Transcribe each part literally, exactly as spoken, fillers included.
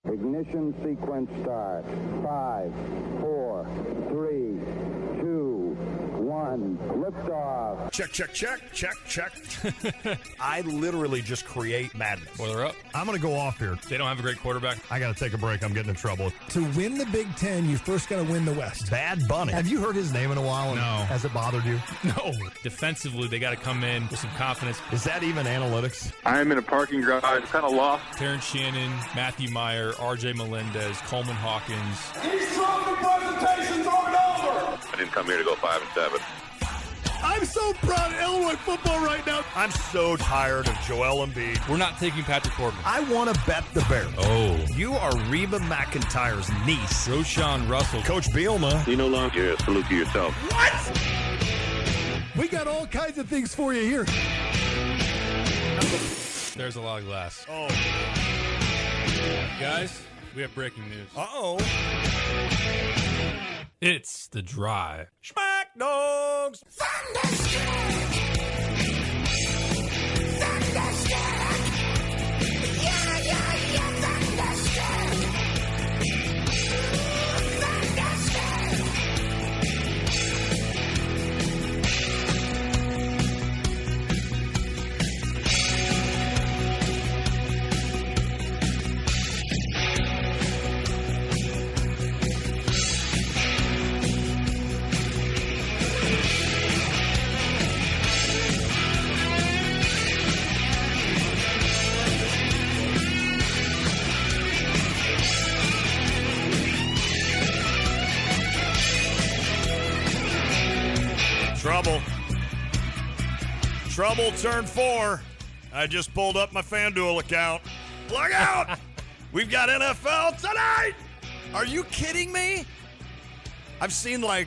Ignition sequence start. Five, four, three, two, one. Liftoff. Check, check, check, check, check. I literally just create madness. Well, they're up. I'm going to go off here. They don't have a great quarterback. I got to take a break. I'm getting in trouble. To win the Big Ten, you first got to win the West. Bad Bunny. Have you heard his name in a while? No. Has it bothered you? No. Defensively, they got to come in with some confidence. Is that even analytics? I'm in a parking garage, kind of lost. Terrence Shannon, Matthew Meyer, R J Melendez, Coleman Hawkins. These trophy presentations aren't over. I didn't come here to go five and seven. I'm so proud of Illinois football right now. I'm so tired of Joel Embiid. We're not taking Patrick Corbin. I want to bet the Bears. Oh. You are Reba McEntire's niece. Roshan Russell. Coach Bielema. You no longer salute to yourself. What? We got all kinds of things for you here. There's a lot of glass. Oh. Guys, we have breaking news. Uh-oh. It's The Drive. Smack Dogs. Thunderstruck! Thunderstruck! Yeah, yeah, yeah, Thunderstruck! Trouble. Trouble turn four. I just pulled up my FanDuel account. Look out! We've got N F L tonight! Are you kidding me? I've seen like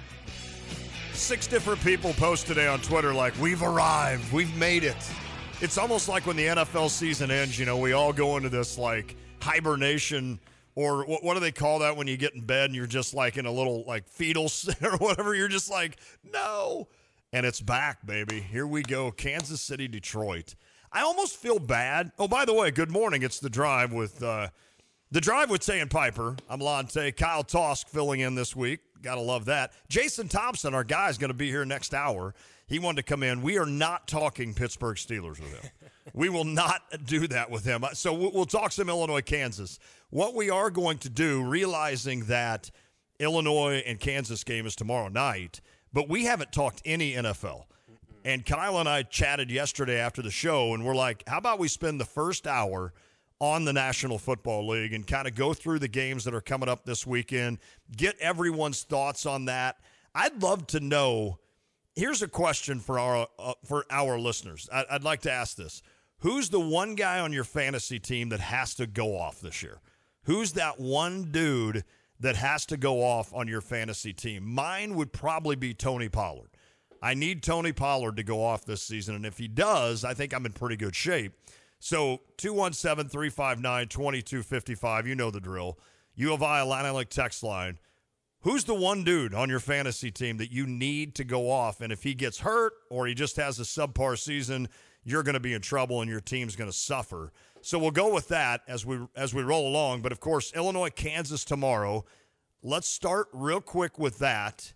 six different people post today on Twitter like, we've arrived, we've made it. It's almost like when the N F L season ends, you know, we all go into this like hibernation, or what, what do they call that when you get in bed and you're just like in a little like fetal or whatever. You're just like, no. And it's back, baby. Here we go. Kansas City, Detroit. I almost feel bad. Oh, by the way, good morning. It's The Drive with uh, The Drive with Tay and Piper. I'm Lonte. Kyle Tosk filling in this week. Got to love that. Jason Thompson, our guy, is going to be here next hour. He wanted to come in. We are not talking Pittsburgh Steelers with him. We will not do that with him. So we'll talk some Illinois, Kansas. What we are going to do, realizing that Illinois and Kansas game is tomorrow night, but we haven't talked any N F L. And Kyle and I chatted yesterday after the show, and we're like, how about we spend the first hour on the National Football League and kind of go through the games that are coming up this weekend, get everyone's thoughts on that. I'd love to know. Here's a question for our uh, for our listeners. I, I'd like to ask this. Who's the one guy on your fantasy team that has to go off this year? Who's that one dude that has to go off on your fantasy team? Mine would probably be Tony Pollard. I need Tony Pollard to go off this season, and if he does, I think I'm in pretty good shape. So two one seven, three five nine, two two five five, you know the drill. U of I Illini text line. Who's the one dude on your fantasy team that you need to go off, and if he gets hurt or he just has a subpar season, you're going to be in trouble and your team's going to suffer. So we'll go with that as we as we roll along. But, of course, Illinois, Kansas tomorrow. Let's start real quick with that.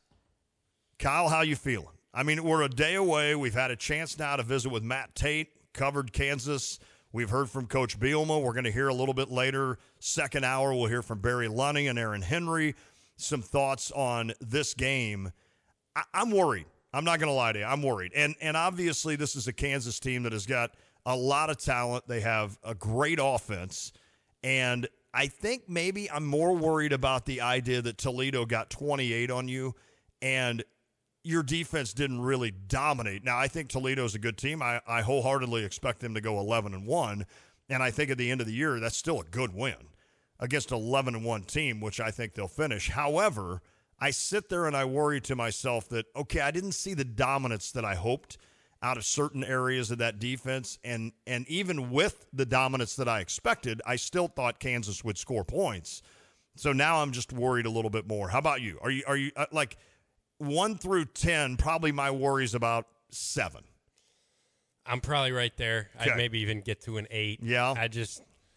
Kyle, how you feeling? I mean, we're a day away. We've had a chance now to visit with Matt Tate, covered Kansas. We've heard from Coach Bielema. We're going to hear a little bit later. Second hour, we'll hear from Barry Lunney and Aaron Henry. Some thoughts on this game. I- I'm worried. I'm not going to lie to you. I'm worried. And and obviously this is a Kansas team that has got a lot of talent. They have a great offense. And I think maybe I'm more worried about the idea that Toledo got twenty-eight on you and your defense didn't really dominate. Now, I think Toledo's a good team. I, I wholeheartedly expect them to go eleven and one. And I think at the end of the year, that's still a good win against an eleven and one team, which I think they'll finish. However, I sit there and I worry to myself that, okay, I didn't see the dominance that I hoped out of certain areas of that defense. And and even with the dominance that I expected, I still thought Kansas would score points. So now I'm just worried a little bit more. How about you? Are you, are you uh, like one through ten, probably my worry's about seven. I'm probably right there. Okay. I'd maybe even get to an eight. Yeah. I just,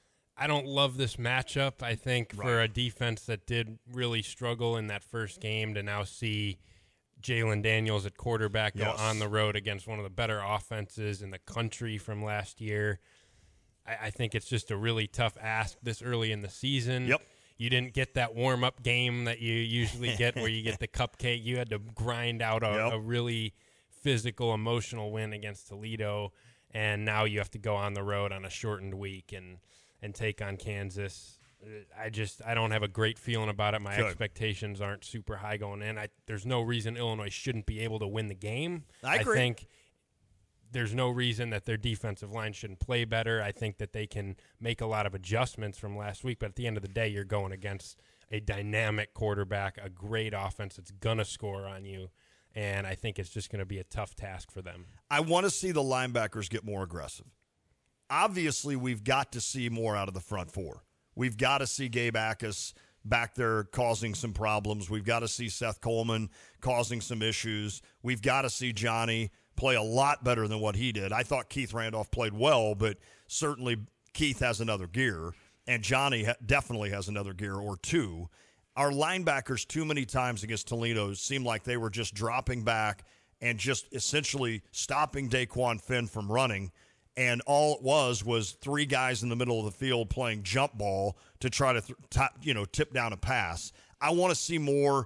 I don't love this matchup. I think right. for a defense that did really struggle in that first game to now see Jalen Daniels at quarterback go yes. on the road against one of the better offenses in the country from last year, I, I think it's just a really tough ask this early in the season. Yep. You didn't get that warm-up game that you usually get where you get the cupcake. You had to grind out a, yep. a really physical, emotional win against Toledo, and now you have to go on the road on a shortened week and, and take on Kansas. I just I don't have a great feeling about it. My Good. expectations aren't super high going in. I, there's no reason Illinois shouldn't be able to win the game. I agree. I think there's no reason that their defensive line shouldn't play better. I think that they can make a lot of adjustments from last week, but at the end of the day, you're going against a dynamic quarterback, a great offense that's going to score on you, and I think it's just going to be a tough task for them. I want to see the linebackers get more aggressive. Obviously, we've got to see more out of the front four. We've got to see Gabe Ackus back there causing some problems. We've got to see Seth Coleman causing some issues. We've got to see Johnny play a lot better than what he did. I thought Keith Randolph played well, but certainly Keith has another gear, and Johnny ha- definitely has another gear or two. Our linebackers too many times against Toledo seemed like they were just dropping back and just essentially stopping Daquan Finn from running, and all it was was three guys in the middle of the field playing jump ball to try to th- t- you know tip down a pass. I want to see more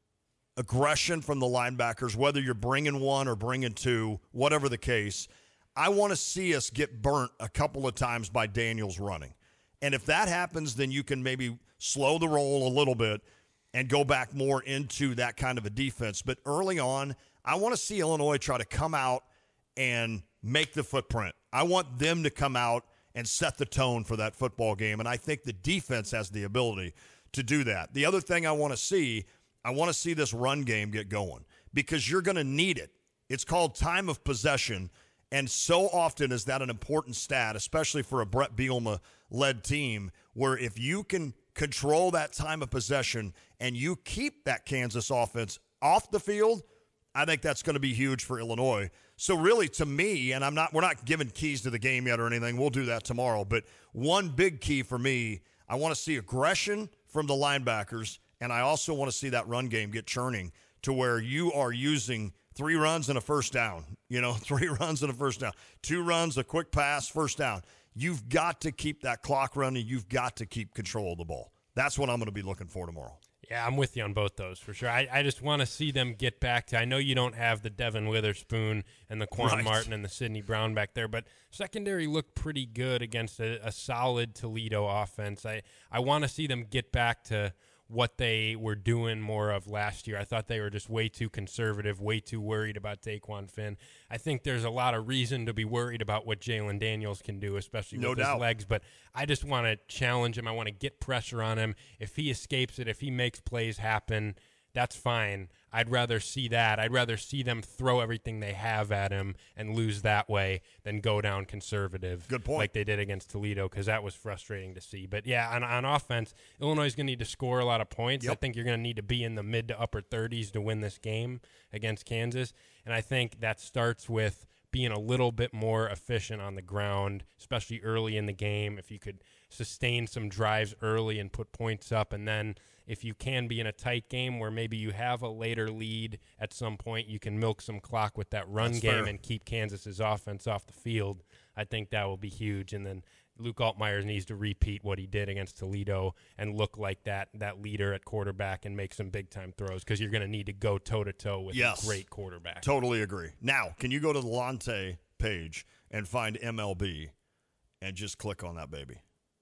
aggression from the linebackers, whether you're bringing one or bringing two, whatever the case. I want to see us get burnt a couple of times by Daniels running. And if that happens, then you can maybe slow the roll a little bit and go back more into that kind of a defense. But early on, I want to see Illinois try to come out and make the footprint. I want them to come out and set the tone for that football game, and I think the defense has the ability to do that. The other thing I want to see, I want to see this run game get going because you're going to need it. It's called time of possession, and so often is that an important stat, especially for a Brett Bielema-led team, where if you can control that time of possession and you keep that Kansas offense off the field, I think that's going to be huge for Illinois. So really, to me, and I'm not, we're not giving keys to the game yet or anything. We'll do that tomorrow. But one big key for me, I want to see aggression from the linebackers, and I also want to see that run game get churning to where you are using three runs and a first down. You know, three runs and a first down. Two runs, a quick pass, first down. You've got to keep that clock running. You've got to keep control of the ball. That's what I'm going to be looking for tomorrow. Yeah, I'm with you on both those for sure. I, I just want to see them get back to – I know you don't have the Devin Witherspoon and the Quan Right. Martin and the Sidney Brown back there, but secondary looked pretty good against a, a solid Toledo offense. I, I want to see them get back to what they were doing more of last year. I thought they were just way too conservative, way too worried about Daquan Finn. I think there's a lot of reason to be worried about what Jalen Daniels can do, especially No with doubt. his legs, but I just want to challenge him. I want to get pressure on him. If he escapes it, if he makes plays happen, that's fine. I'd rather see that. I'd rather see them throw everything they have at him and lose that way than go down conservative. Good point. Like they did against Toledo, because that was frustrating to see. But, yeah, on, on offense, Illinois is going to need to score a lot of points. Yep. I think you're going to need to be in the mid to upper thirties to win this game against Kansas. And I think that starts with being a little bit more efficient on the ground, especially early in the game. If you could sustain some drives early and put points up, and then if you can be in a tight game where maybe you have a later lead at some point, you can milk some clock with that run That's game fair. and keep Kansas's offense off the field. I think that will be huge. And then Luke Altmaier needs to repeat what he did against Toledo and look like that that leader at quarterback and make some big-time throws, because you're going to need to go toe-to-toe with Yes. a great quarterback. Totally agree. Now, can you go to the Lante page and find M L B and just click on that baby?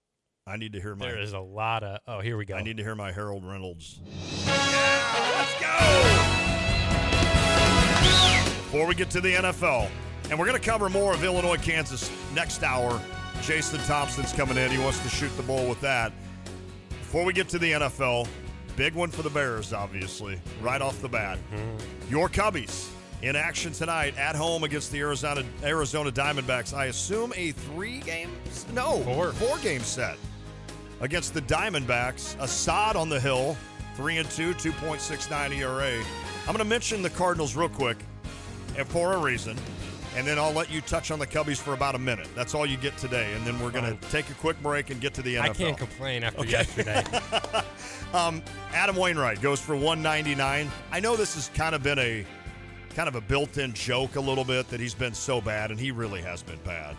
I need to hear my. There is a lot of – oh, here we go. I need to hear my Harold Reynolds. Yeah, let's go! Before we get to the N F L, and we're going to cover more of Illinois, Kansas next hour. Jason Thompson's coming in. He wants to shoot the bull with that. Before we get to the N F L, big one for the Bears, obviously, right off the bat. Mm-hmm. Your Cubbies in action tonight at home against the Arizona Arizona Diamondbacks. I assume a three-game – no, Four. four-game set against the Diamondbacks. Assad on the hill, three and two, two point six nine E R A. I'm going to mention the Cardinals real quick, and for a reason. and then I'll let you touch on the Cubbies for about a minute. That's all you get today, and then we're going to take a quick break and get to the N F L. I can't complain after Okay. yesterday. um, Adam Wainwright goes for one ninety-nine. I know this has kind of been a kind of a built-in joke a little bit that he's been so bad, and he really has been bad.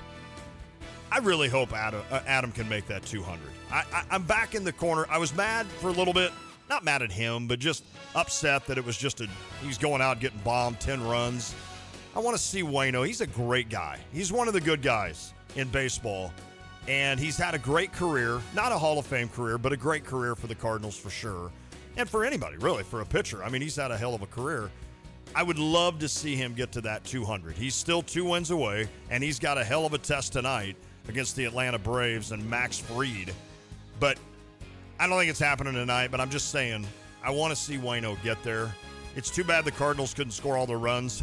I really hope Adam, uh, Adam can make that two hundred. I, I, I'm back in the corner. I was mad for a little bit. Not mad at him, but just upset that it was just a he's going out getting bombed, ten runs. I want to see Waino. He's a great guy. He's one of the good guys in baseball, and he's had a great career. Not a Hall of Fame career, but a great career for the Cardinals for sure, and for anybody, really, for a pitcher. I mean, he's had a hell of a career. I would love to see him get to that two hundred. He's still two wins away, and he's got a hell of a test tonight against the Atlanta Braves and Max Fried. But I don't think it's happening tonight, but I'm just saying I want to see Waino get there. It's too bad the Cardinals couldn't score all their runs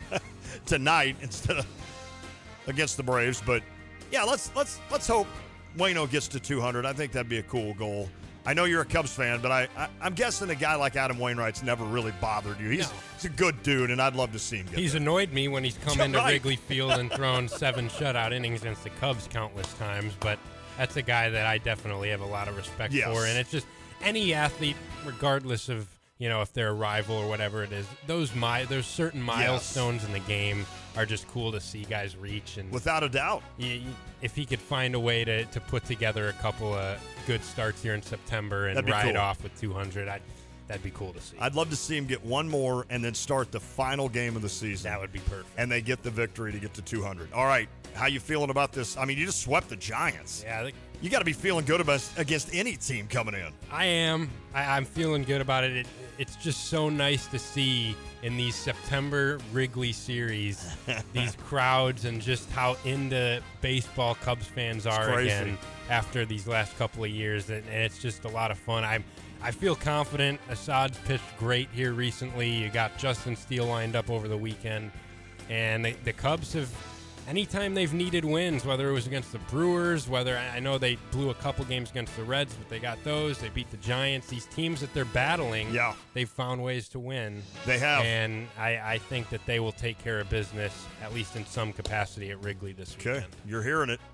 tonight instead of against the Braves. But yeah, let's let's let's hope Waino gets to two hundred. I think that'd be a cool goal. I know you're a Cubs fan, but I, I I'm guessing a guy like Adam Wainwright's never really bothered you. He's No. he's a good dude, and I'd love to see him get He's there. annoyed me when he's come You're into right. Wrigley Field and thrown seven shutout innings against the Cubs countless times, but that's a guy that I definitely have a lot of respect Yes. for. And it's just any athlete, regardless of, you know, if they're a rival or whatever it is, those mi- there's certain milestones in the game are just cool to see guys reach. And Without a doubt. y- y- if he could find a way to, to put together a couple of good starts here in September and That'd be ride cool. off with two hundred, I'd, that'd be cool to see. I'd love to see him get one more and then start the final game of the season. that would be perfect. And they get the victory to get to two hundred. All right, how you feeling about this? I mean, you just swept the Giants. Yeah, the, You got to be feeling good about against any team coming in. I am. I, I'm feeling good about it. it. It's just so nice to see in these September Wrigley series these crowds and just how into baseball Cubs fans are crazy. again after these last couple of years, and, and it's just a lot of fun. I'm. I feel confident. Assad's pitched great here recently. You got Justin Steele lined up over the weekend, and the, the Cubs have. Anytime they've needed wins, whether it was against the Brewers, whether I know they blew a couple games against the Reds, but they got those. They beat the Giants. These teams that they're battling, Yeah. they've found ways to win. They have. And I, I think that they will take care of business, at least in some capacity, at Wrigley this Okay, weekend. you're hearing it.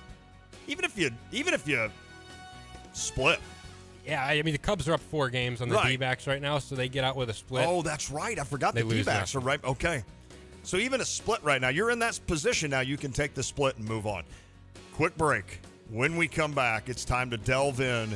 Even if you, even if you split. Yeah, I mean, the Cubs are up four games on the Right. D-backs right now, so they get out with a split. Oh, that's right. I forgot They the lose D-backs are nothing. right. Okay. So even a split right now, you're in that position now. You can take the split and move on. Quick break. When we come back, it's time to delve in,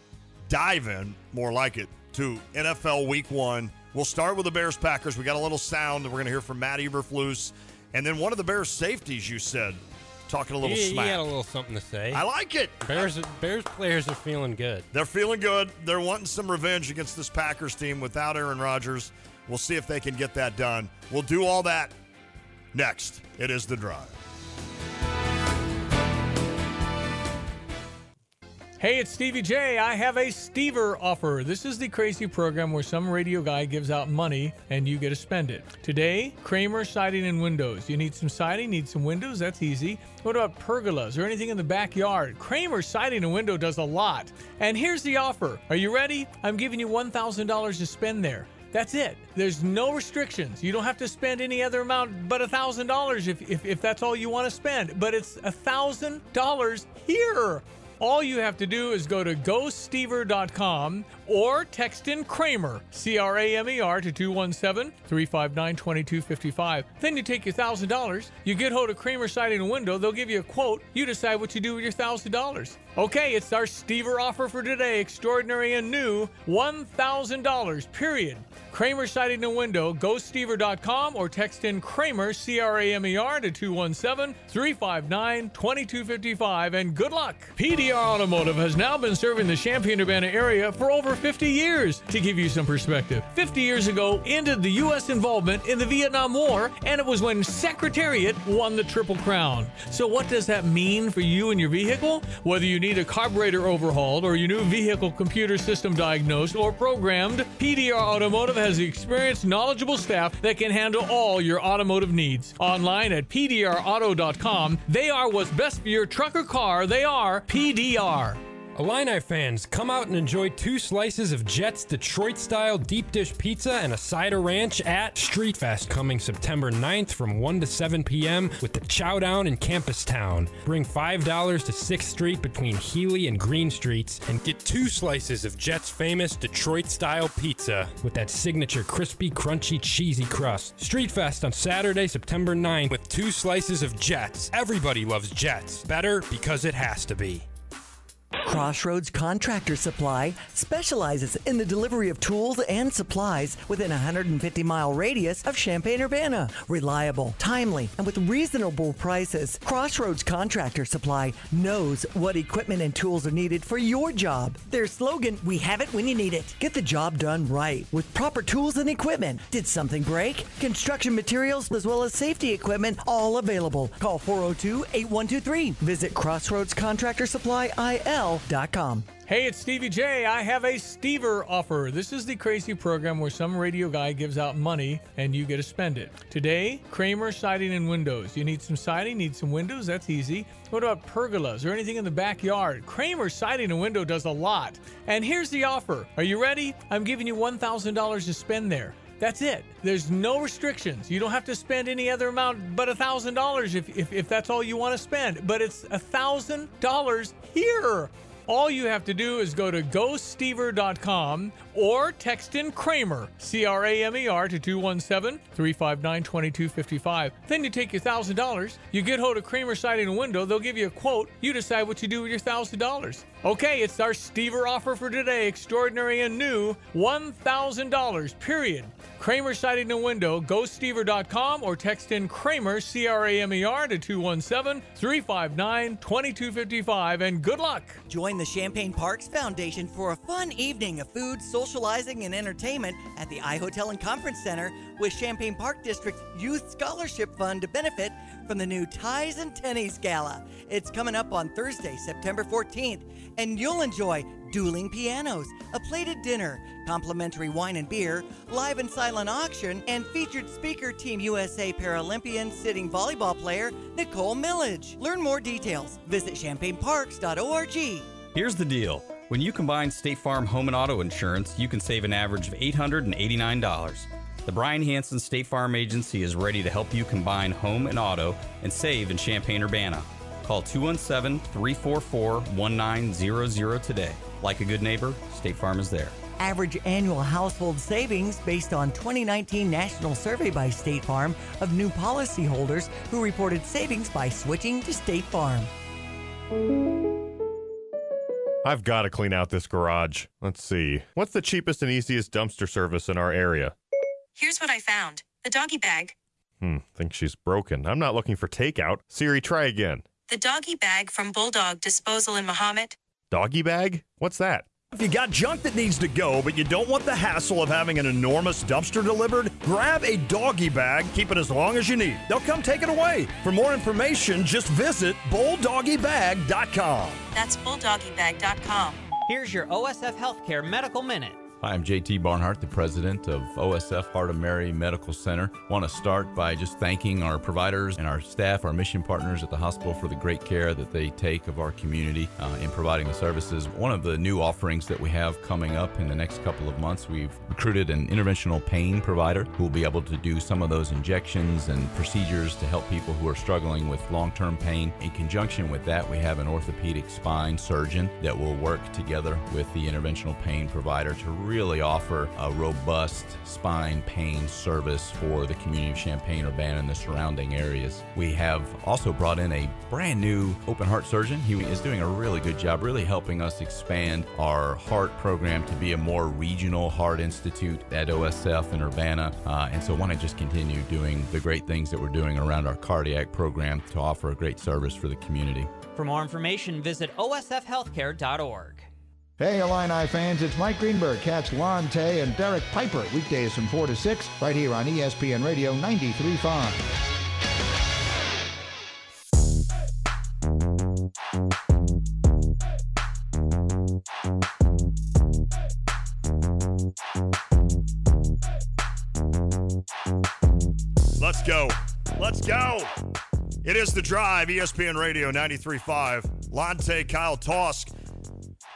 dive in, more like it, to N F L Week One. We'll start with the Bears-Packers. We got a little sound, and we're going to hear from Matt Eberflus, and then one of the Bears safeties. You said talking a little he, he smack. had a little something to say. I like it. Bears, Bears players are feeling good. They're feeling good. They're wanting some revenge against this Packers team without Aaron Rodgers. We'll see if they can get that done. We'll do all that next. It is The Drive. Hey, it's Stevie J. I have a Stever offer. This is the crazy program where some radio guy gives out money and you get to spend it. Today, Kramer Siding and Windows. You need some siding, need some windows? That's easy. What about pergolas or anything in the backyard? Kramer Siding and Window does a lot. And here's the offer. Are you ready? I'm giving you one thousand dollars to spend there. That's it. There's no restrictions. You don't have to spend any other amount but one thousand dollars if, if, if that's all you want to spend. But it's one thousand dollars here. All you have to do is go to go stever dot com or text in Kramer, C R A M E R, to two one seven, three five nine, two two five five. Then you take your one thousand dollars, you get hold of Kramer Siding and Window, they'll give you a quote, you decide what you do with your one thousand dollars. Okay, it's our Stever offer for today, extraordinary and new, one thousand dollars, period. Kramer Siding and Window, go stever dot com or text in Kramer, C R A M E R, to two one seven, three five nine, two two five five, and good luck. P D R Automotive has now been serving the Champaign-Urbana area for over fifty years. To give you some perspective, fifty years ago ended the U S involvement in the Vietnam War, and it was when Secretariat won the Triple Crown. So what does that mean for you and your vehicle? Whether you need a carburetor overhauled or your new vehicle computer system diagnosed or programmed, P D R Automotive has the experienced, knowledgeable staff that can handle all your automotive needs. Online at P D R auto dot com, they are what's best for your truck or car. They are P D R. Illini fans, come out and enjoy two slices of Jets Detroit-style deep dish pizza and a side of ranch at Street Fest coming September ninth from one to seven p.m. with the Chow Down in Campus Town. Bring five dollars to sixth Street between Healy and Green Streets and get two slices of Jets' famous Detroit-style pizza with that signature crispy, crunchy, cheesy crust. Street Fest on Saturday, September ninth with two slices of Jets. Everybody loves Jets. Better because it has to be. Crossroads Contractor Supply specializes in the delivery of tools and supplies within a one hundred fifty mile radius of Champaign-Urbana. Reliable, timely, and with reasonable prices, Crossroads Contractor Supply knows what equipment and tools are needed for your job. Their slogan, we have it when you need it. Get the job done right with proper tools and equipment. Did something break? Construction materials as well as safety equipment, all available. Call four oh two, eight one two three. Visit Crossroads Contractor Supply I L dot com. Hey, it's Stevie J. I have a Stever offer. This is the crazy program where some radio guy gives out money and you get to spend it. Today, Kramer Siding and Windows. You need some siding, need some windows? That's easy. What about pergolas or anything in the backyard? Kramer Siding and Window does a lot. And here's the offer. Are you ready? I'm giving you one thousand dollars to spend there. That's it. There's no restrictions. You don't have to spend any other amount but one thousand dollars if, if, if that's all you want to spend. But it's one thousand dollars here. All you have to do is go to go stever dot com or text in Kramer, C R A M E R, to two one seven, three five nine, two two five five. Then you take your one thousand dollars, you get hold of Kramer Siding and Window, they'll give you a quote, you decide what you do with your one thousand dollars. Okay, it's our Stever offer for today, extraordinary and new, one thousand dollars, period. Kramer Siding and Window, go stever dot com or text in Kramer, C R A M E R, to two one seven, three five nine, two two five five, and good luck. Join the Champaign Parks Foundation for a fun evening of food, socializing, and entertainment at the iHotel and Conference Center with Champaign Park District's Youth Scholarship Fund to benefit from the new Ties and Tennies Gala. It's coming up on Thursday, September fourteenth, and you'll enjoy dueling pianos, a plated dinner, complimentary wine and beer, live and silent auction, and featured speaker Team U S A Paralympian sitting volleyball player Nicole Millage. Learn more details. Visit champaign parks dot org. Here's the deal. When you combine State Farm home and auto insurance, you can save an average of eight hundred eighty-nine dollars. The Brian Hansen State Farm Agency is ready to help you combine home and auto and save in Champaign-Urbana. Call two one seven, three four four, one nine zero zero today. Like a good neighbor, State Farm is there. Average annual household savings based on twenty nineteen national survey by State Farm of new policyholders who reported savings by switching to State Farm. I've got to clean out this garage. Let's see. What's the cheapest and easiest dumpster service in our area? Here's what I found. The doggy bag. Hmm, think she's broken. I'm not looking for takeout. Siri, try again. The doggy bag from Bulldog Disposal in Mahomet. Doggy bag? What's that? If you got junk that needs to go, but you don't want the hassle of having an enormous dumpster delivered, grab a doggy bag, keep it as long as you need. They'll come take it away. For more information, just visit bulldoggy bag dot com. That's bulldoggy bag dot com. Here's your O S F Healthcare Medical Minute. Hi, I'm J T Barnhart, the president of O S F Heart of Mary Medical Center. I want to start by just thanking our providers and our staff, our mission partners at the hospital for the great care that they take of our community uh, in providing the services. One of the new offerings that we have coming up in the next couple of months, we've recruited an interventional pain provider who will be able to do some of those injections and procedures to help people who are struggling with long-term pain. In conjunction with that, we have an orthopedic spine surgeon that will work together with the interventional pain provider to really offer a robust spine pain service for the community of Champaign-Urbana and the surrounding areas. We have also brought in a brand new open heart surgeon. He is doing a really good job, really helping us expand our heart program to be a more regional heart institute at O S F in Urbana. Uh, and so I want to just continue doing the great things that we're doing around our cardiac program to offer a great service for the community. For more information, visit O S F healthcare dot org. Hey, Illini fans, it's Mike Greenberg. Catch Lon Tay and Derek Piper weekdays from four to six right here on E S P N Radio ninety-three point five. Let's go. Let's go. It is The Drive, E S P N Radio ninety-three point five. Lonte, Kyle Tosk.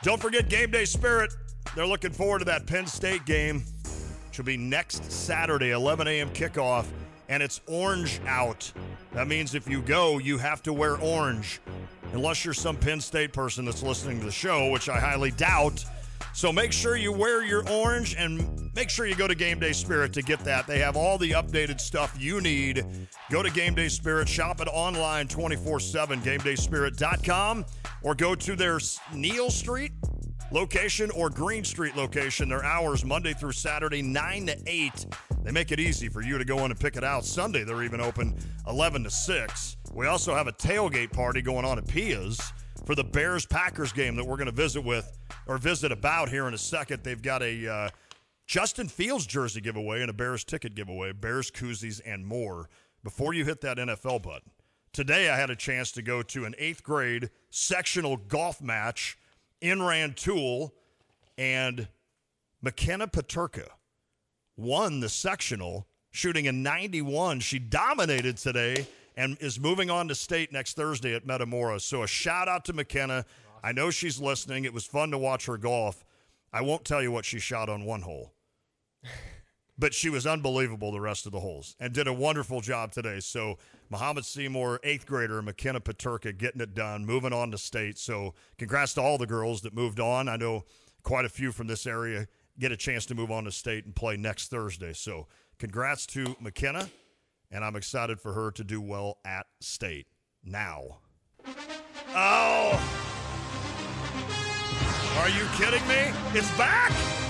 Don't forget Game Day Spirit. They're looking forward to that Penn State game, which will be next Saturday, eleven a.m. kickoff, and it's orange out. That means if you go, you have to wear orange, unless you're some Penn State person that's listening to the show, which I highly doubt. So make sure you wear your orange and make sure you go to Game Day Spirit to get that. They have all the updated stuff you need. Go to Game Day Spirit, shop it online twenty-four seven, game day spirit dot com, or go to their Neal Street location or Green Street location. Their hours Monday through Saturday, nine to eight. They make it easy for you to go in and pick it out. Sunday, they're even open eleven to six. We also have a tailgate party going on at Pia's for the Bears-Packers game that we're going to visit with or visit about here in a second. They've got a uh, Justin Fields jersey giveaway and a Bears ticket giveaway, Bears koozies and more before you hit that N F L button. Today I had a chance to go to an eighth grade sectional golf match in Rantoul, and McKenna Paterka won the sectional, shooting a ninety-one. She dominated today and is moving on to state next Thursday at Metamora. So a shout-out to McKenna. I know she's listening. It was fun to watch her golf. I won't tell you what she shot on one hole. But she was unbelievable the rest of the holes and did a wonderful job today. So Muhammad Seymour, eighth grader, McKenna Paterka getting it done, moving on to state. So congrats to all the girls that moved on. I know quite a few from this area get a chance to move on to state and play next Thursday. So congrats to McKenna, and I'm excited for her to do well at state. Now. Oh! Are you kidding me? It's back!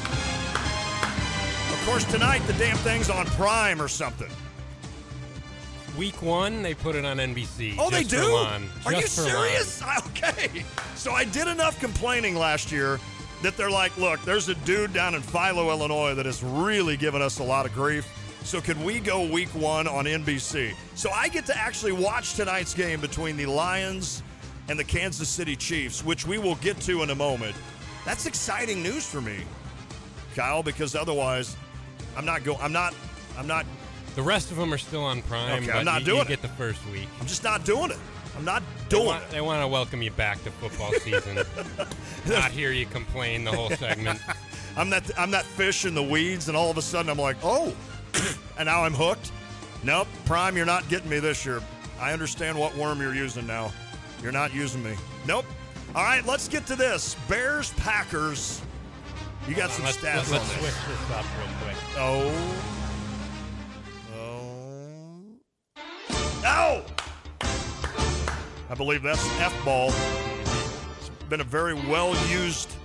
Of course, tonight the damn thing's on Prime or something. Week one, they put it on N B C. Oh, they just do? For Lon. Are you Just for serious? Lon. Okay. So I did enough complaining last year that they're like, look, there's a dude down in Philo, Illinois that has really given us a lot of grief. So could we go week one on N B C? So I get to actually watch tonight's game between the Lions and the Kansas City Chiefs, which we will get to in a moment. That's exciting news for me, Kyle, because otherwise I'm not going. I'm not. I'm not. The rest of them are still on Prime. Okay, but I'm not you, doing you it. get the first week. I'm just not doing it. I'm not doing they want, it. They want to welcome you back to football season. Not hear you complain the whole segment. I'm that. I'm that fish in the weeds, and all of a sudden I'm like, oh, and now I'm hooked. Nope, Prime, you're not getting me this year. I understand what worm you're using now. You're not using me. Nope. All right, let's get to this. Bears, Packers. You got some let's, stats let's on this. switch this up real quick. Oh. Oh. Oh! I believe that's an F-ball. It's been a very well-used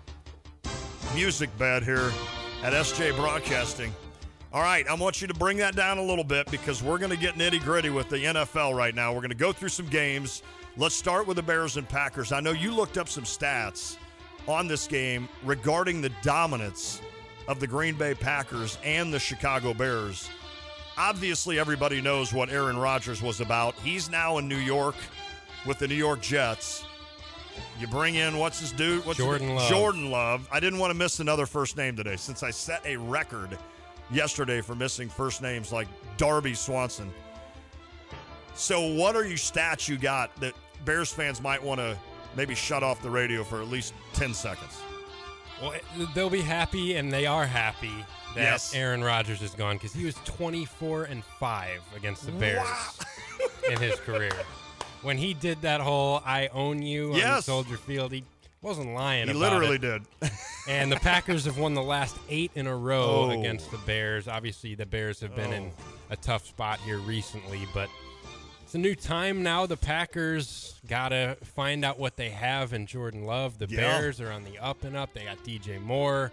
music bed here at S J Broadcasting. All right, I want you to bring that down a little bit because we're going to get nitty-gritty with the N F L right now. We're going to go through some games. Let's start with the Bears and Packers. I know you looked up some stats on this game regarding the dominance of the Green Bay Packers and the Chicago Bears. Obviously, everybody knows what Aaron Rodgers was about. He's now in New York with the New York Jets. You bring in, what's his dude? What's Jordan his, Love. Jordan Love. I didn't want to miss another first name today since I set a record yesterday for missing first names like Darby Swanson. So what are your stats you got that Bears fans might want to maybe shut off the radio for at least ten seconds? Well, they'll be happy, and they are happy that Yes. Aaron Rodgers is gone because he was twenty-four and five against the Bears Wow. in his career. When he did that whole "I own you" on Yes. Soldier Field, he wasn't lying. He about literally it. did. And the Packers have won the last eight in a row Oh. against the Bears. Obviously, the Bears have been in Oh. a tough spot here recently, but it's a new time now. The Packers got to find out what they have in Jordan Love. The Yeah. Bears are on the up and up. They got D J Moore,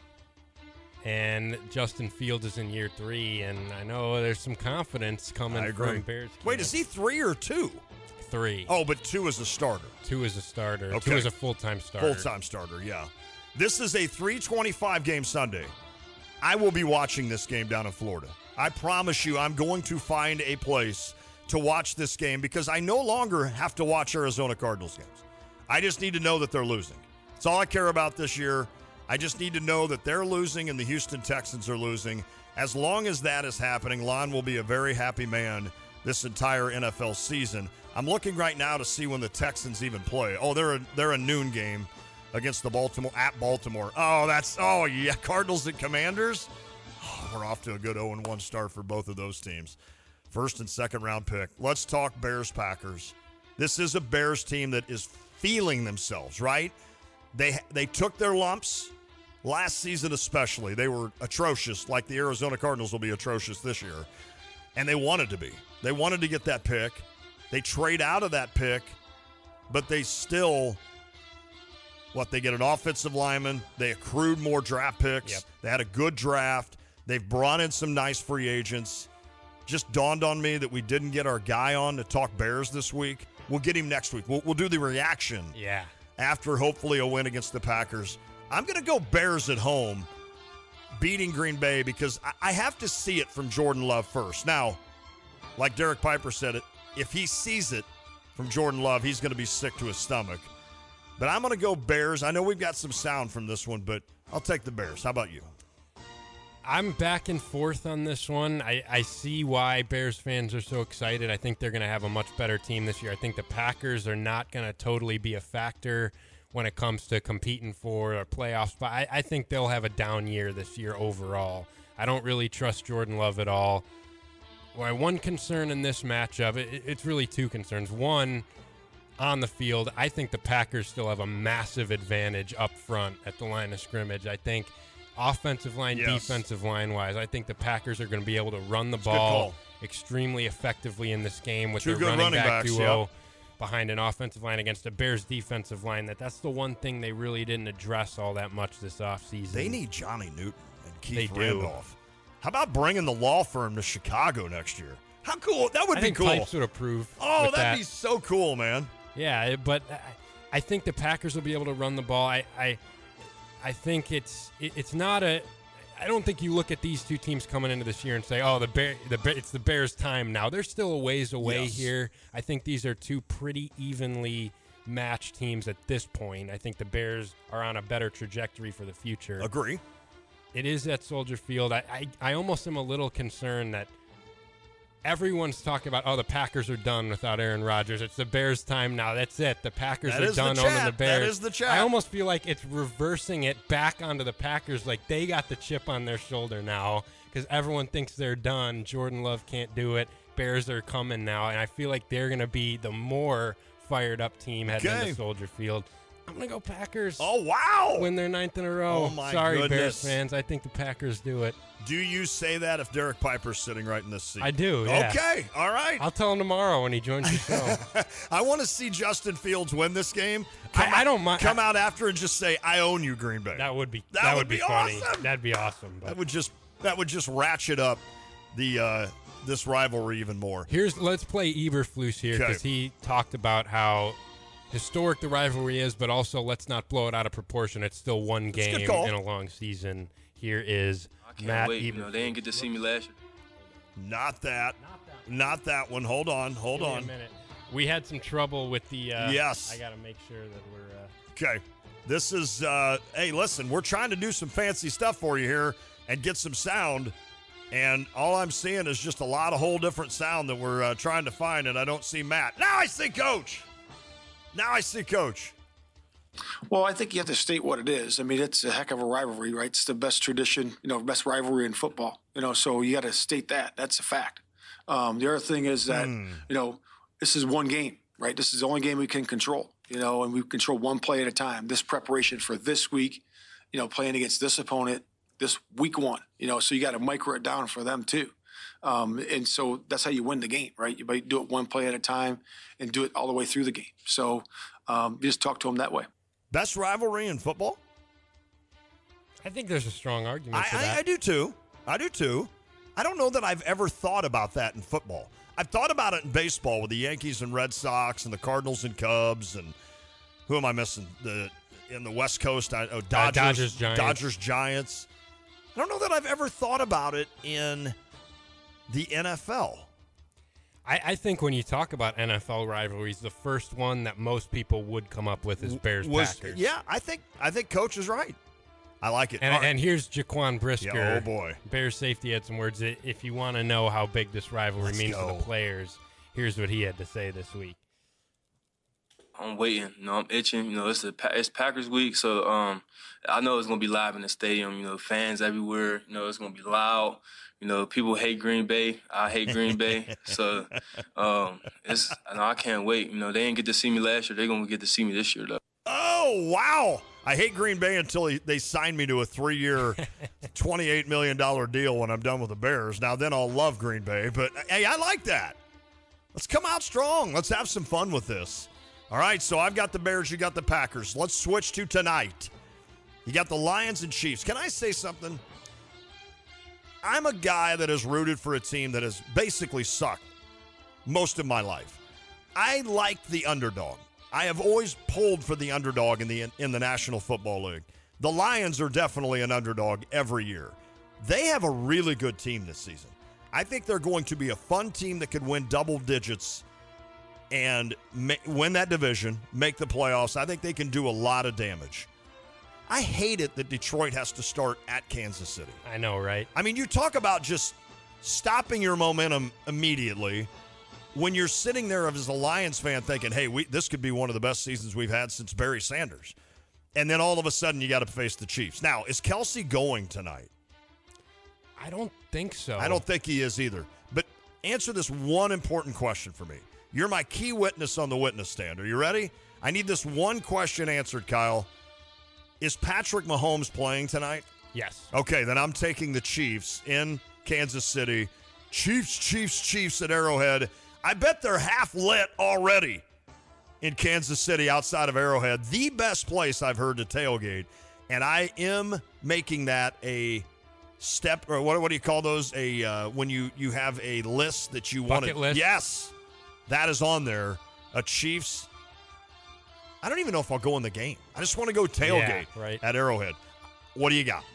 and Justin Fields is in year three, and I know there's some confidence coming I agree. from Bears. Wait, is he three or two? Three. Oh, but two is a starter. Two is a starter. Okay. Two is a full-time starter. Full-time starter, yeah. This is a three twenty-five game Sunday. I will be watching this game down in Florida. I promise you I'm going to find a place to watch this game because I no longer have to watch Arizona Cardinals games. I just need to know that they're losing. That's all I care about this year. I just need to know that they're losing and the Houston Texans are losing. As long as that is happening, Lon will be a very happy man this entire N F L season. I'm looking right now to see when the Texans even play. Oh, they're a, they're a noon game. against the Baltimore at Baltimore. Oh, that's oh yeah, Cardinals and Commanders. Oh, we're off to a good oh and one start for both of those teams. First and second round pick. Let's talk Bears Packers. This is a Bears team that is feeling themselves, right? They they took their lumps last season, especially. They were atrocious, like the Arizona Cardinals will be atrocious this year. And they wanted to be. They wanted to get that pick. They trade out of that pick, but they still, what, they get an offensive lineman. They accrued more draft picks. Yep. They had a good draft. They've brought in some nice free agents. Just dawned on me that we didn't get our guy on to talk Bears this week. We'll get him next week. We'll, we'll do the reaction. Yeah. After hopefully a win against the Packers. I'm going to go Bears at home beating Green Bay because I, I have to see it from Jordan Love first. Now, like Derek Piper said, it if he sees it from Jordan Love, he's going to be sick to his stomach. But I'm going to go Bears. I know we've got some sound from this one, but I'll take the Bears. How about you? I'm back and forth on this one. I, I see why Bears fans are so excited. I think they're going to have a much better team this year. I think the Packers are not going to totally be a factor when it comes to competing for a playoff spot. I, I think they'll have a down year this year overall. I don't really trust Jordan Love at all. Well, one concern in this matchup, it, it's really two concerns. One, on the field, I think the Packers still have a massive advantage up front at the line of scrimmage. I think offensive line, yes. defensive line-wise, I think the Packers are going to be able to run the It's a good ball call. extremely effectively in this game with Two their good running, running back backs, duo yep. behind an offensive line against a Bears defensive line. That That's the one thing they really didn't address all that much this offseason. They need Johnny Newton and Keith They do. Randolph. How about bringing the law firm to Chicago next year? How cool. That would I be think cool. Pipes would approve. Oh, with that'd that. be so cool, man. Yeah, but I, I think the Packers will be able to run the ball. I, I, I think it's it, it's not a. I don't think you look at these two teams coming into this year and say, "Oh, the Bear, the Bear, it's the Bears' time now." They're still a ways away Yes. here. I think these are two pretty evenly matched teams at this point. I think the Bears are on a better trajectory for the future. Agree. It is at Soldier Field. I, I, I almost am a little concerned that everyone's talking about, oh, the Packers are done without Aaron Rodgers. It's the Bears' time now. That's it. The Packers That are is the done chat. owning the Bears. That is the chat. I almost feel like it's reversing it back onto the Packers, like they got the chip on their shoulder now because everyone thinks they're done. Jordan Love can't do it. Bears are coming now, and I feel like they're going to be the more fired up team heading Okay. into Soldier Field. I'm going to go Packers. Oh, wow. Win their ninth in a row. Oh, my Sorry, goodness. Bears fans. I think the Packers do it. Do you say that if Derek Piper's sitting right in this seat? I do, yeah. Okay, all right. I'll tell him tomorrow when he joins the show. I want to see Justin Fields win this game. I- Come I out- don't mind- Come out after and just say, "I own you, Green Bay." That would be That that, would would be, be funny. awesome. That'd be awesome. But That would just that would just ratchet up the uh, this rivalry even more. here's let's play Eberflus here Okay. because he talked about how historic the rivalry is, but also let's not blow it out of proportion. It's still one a good game call. in a long season. Here is Can't Matt wait. Eberflus. You know, they didn't get to see me last year. Not that. Not that one. Hold on. Hold Give me on. a minute. We had some trouble with the. Uh, Yes. I got to make sure that we're. Uh, Okay. This is, uh, hey, listen, we're trying to do some fancy stuff for you here and get some sound. And all I'm seeing is just a lot of whole different sound that we're uh, trying to find, and I don't see Matt. Now I see Coach. Now I see Coach. Well, I think you have to state what it is. I mean, it's a heck of a rivalry, right? It's the best tradition, you know, best rivalry in football, you know, so you got to state that. That's a fact. Um, the other thing is that, Hmm. you know, this is one game, right? This is the only game we can control, you know, and we control one play at a time. This preparation for this week, you know, playing against this opponent, this week one, you know, so you got to micro it down for them too. Um, and so that's how you win the game, right? You do it one play at a time and do it all the way through the game. So um, you just talk to them that way. Best rivalry in football? I think there's a strong argument I, for that. I, I do too. I do too. I don't know that I've ever thought about that in football. I've thought about it in baseball with the Yankees and Red Sox and the Cardinals and Cubs and who am I missing? The in the West Coast, I, oh, Dodgers, Dodgers, Giants. Dodgers, Giants. I don't know that I've ever thought about it in the N F L. I, I think when you talk about N F L rivalries, the first one that most people would come up with is Bears Was- Packers. Yeah, I think I think Coach is right. I like it. And, All right. and here's Jaquan Brisker. Yeah, oh, boy. Bears safety had some words. I- If you want to know how big this rivalry Let's means go. to the players, here's what he had to say this week. I'm waiting. You know, I'm itching. You know, it's the it's Packers week, so um, I know it's gonna be live in the stadium. You know, fans everywhere. You know, it's gonna be loud. You know, people hate Green Bay. I hate Green Bay. So um, it's I know I can't wait. You know, they didn't get to see me last year. They're gonna get to see me this year, though. Oh, wow. I hate Green Bay until he, they sign me to a three-year, twenty-eight million dollars deal when I'm done with the Bears. Now, then I'll love Green Bay. But, hey, I like that. Let's come out strong. Let's have some fun with this. All right, so I've got the Bears. You got the Packers. Let's switch to tonight. You got the Lions and Chiefs. Can I say something? I'm a guy that has rooted for a team that has basically sucked most of my life. I like the underdog. I have always pulled for the underdog in the in the National Football League. The Lions are definitely an underdog every year. They have a really good team this season. I think they're going to be a fun team that could win double digits and ma- win that division, make the playoffs. I think they can do a lot of damage. I hate it that Detroit has to start at Kansas City. I know, right? I mean, you talk about just stopping your momentum immediately when you're sitting there as a Lions fan thinking, hey, we, this could be one of the best seasons we've had since Barry Sanders. And then all of a sudden you got to face the Chiefs. Now, is Kelsey going tonight? I don't think so. I don't think he is either. But answer this one important question for me. You're my key witness on the witness stand. Are you ready? I need this one question answered, Kyle. Is Patrick Mahomes playing tonight? Yes. Okay, then I'm taking the Chiefs in Kansas City. Chiefs, Chiefs, Chiefs at Arrowhead. I bet they're half lit already in Kansas City outside of Arrowhead. The best place I've heard to tailgate. And I am making that a step, or what, what do you call those? A uh, when you, you have a list that you want to. Bucket list? Yes. That is on there. A Chiefs. I don't even know if I'll go in the game. I just want to go tailgate yeah, right. at Arrowhead. What do you got?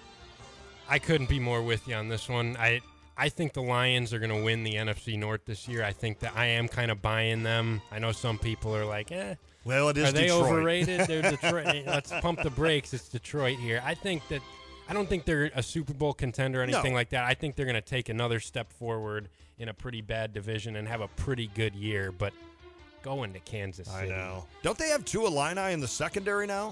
I couldn't be more with you on this one. I I think the Lions are going to win the N F C North this year. I think that I am kind of buying them. I know some people are like, eh. Well, it is Are they Detroit. overrated? They're Detroit. Let's pump the brakes. It's Detroit here. I think that I don't think they're a Super Bowl contender or anything No. like that. I think they're going to take another step forward in a pretty bad division and have a pretty good year, but going to Kansas City. I know. Don't they have two Illini in the secondary now?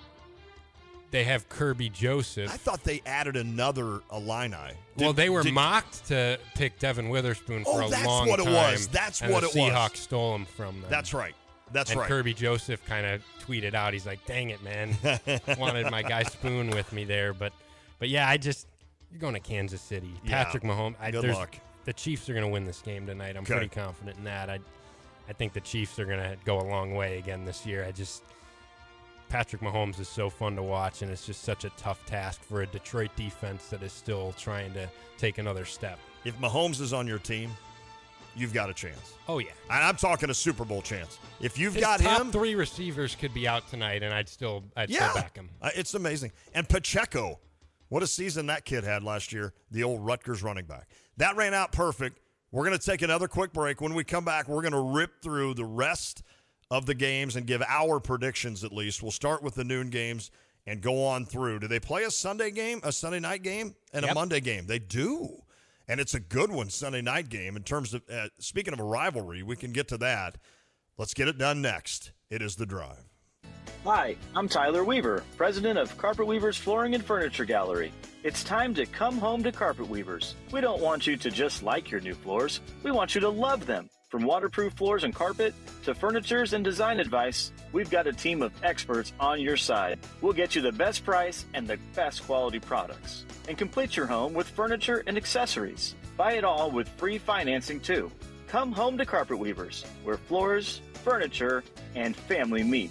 They have Kirby Joseph. I thought they added another Illini. Did, well, they were did, mocked to pick Devin Witherspoon for oh, a that's long what time. it was. That's and what the it was. Seahawks stole him from them. That's right. That's and right. Kirby Joseph kind of tweeted out, he's like, dang it, man. Wanted my guy Spoon with me there. But, but yeah, I just, you're going to Kansas City. Yeah. Patrick Mahomes. I, Good there's- luck. The Chiefs are going to win this game tonight. I'm Okay. pretty confident in that. I, I think the Chiefs are going to go a long way again this year. I just, Patrick Mahomes is so fun to watch, and it's just such a tough task for a Detroit defense that is still trying to take another step. If Mahomes is on your team, you've got a chance. Oh, yeah. And I'm talking a Super Bowl chance. If you've His got top him, three receivers could be out tonight, and I'd still, I'd yeah, still back him. Uh, it's amazing. And Pacheco, what a season that kid had last year, the old Rutgers running back. That ran out perfect. We're going to take another quick break. When we come back, we're going to rip through the rest of the games and give our predictions at least. We'll start with the noon games and go on through. Do they play a Sunday game, a Sunday night game, and Yep. a Monday game? They do. And it's a good one, Sunday night game. In terms of, uh, speaking of a rivalry, we can get to that. Let's get it done next. It is The Drive. Hi, I'm Tyler Weaver, president of Carpet Weavers Flooring and Furniture Gallery. It's time to come home to Carpet Weavers. We don't want you to just like your new floors. We want you to love them. From waterproof floors and carpet to furnitures and design advice, we've got a team of experts on your side. We'll get you the best price and the best quality products. And complete your home with furniture and accessories. Buy it all with free financing too. Come home to Carpet Weavers, where floors, furniture, and family meet.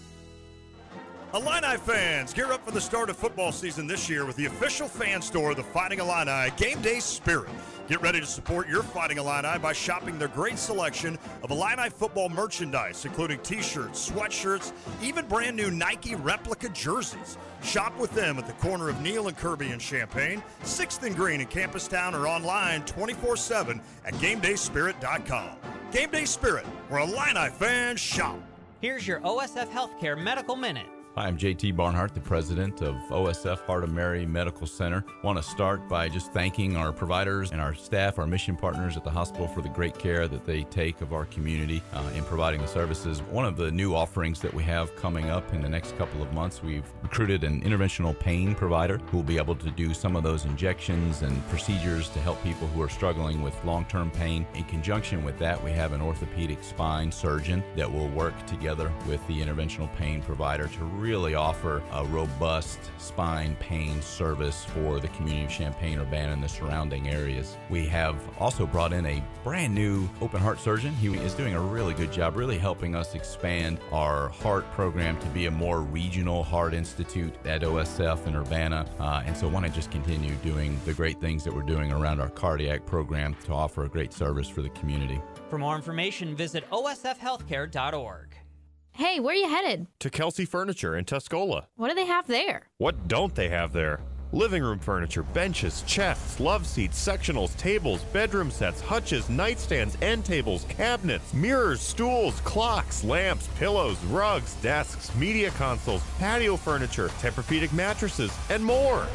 Illini fans, gear up for the start of football season this year with the official fan store of the Fighting Illini, Game Day Spirit. Get ready to support your Fighting Illini by shopping their great selection of Illini football merchandise, including t-shirts, sweatshirts, even brand new Nike replica jerseys. Shop with them at the corner of Neal and Kirby in Champaign, sixth and Green in Campustown, or online twenty-four seven at game day spirit dot com. Game Day Spirit, where Illini fans shop. Here's your O S F Healthcare Medical Minute. Hi, I'm J T Barnhart, the president of O S F Heart of Mary Medical Center. Want to start by just thanking our providers and our staff, our mission partners at the hospital for the great care that they take of our community uh, in providing the services. One of the new offerings that we have coming up in the next couple of months, we've recruited an interventional pain provider who will be able to do some of those injections and procedures to help people who are struggling with long-term pain. In conjunction with that, we have an orthopedic spine surgeon that will work together with the interventional pain provider to really offer a robust spine pain service for the community of Champaign-Urbana and the surrounding areas. We have also brought in a brand new open heart surgeon. He is doing a really good job, really helping us expand our heart program to be a more regional heart institute at O S F in Urbana. Uh, and so I want to just continue doing the great things that we're doing around our cardiac program to offer a great service for the community. For more information, visit O S F healthcare dot org. Hey, where are you headed? To Kelsey Furniture in Tuscola. What do they have there? What don't they have there? Living room furniture, benches, chests, love seats, sectionals, tables, bedroom sets, hutches, nightstands, end tables, cabinets, mirrors, stools, clocks, lamps, pillows, rugs, desks, media consoles, patio furniture, Tempur-Pedic mattresses, and more.